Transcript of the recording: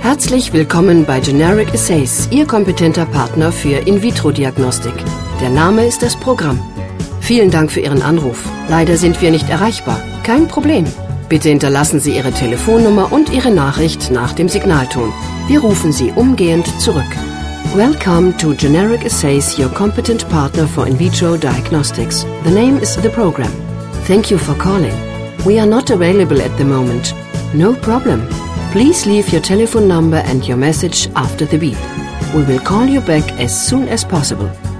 Herzlich willkommen bei Generic Assays, Ihr kompetenter Partner für In-vitro-Diagnostik. Der Name ist das Programm. Vielen Dank für Ihren Anruf. Leider sind wir nicht erreichbar. Kein Problem. Bitte hinterlassen Sie Ihre Telefonnummer und Ihre Nachricht nach dem Signalton. Wir rufen Sie umgehend zurück. Welcome to Generic Assays, your competent partner for in-vitro diagnostics. The name is the program. Thank you for calling. We are not available at the moment. No problem. Please leave your telephone number and your message after the beep. We will call you back as soon as possible.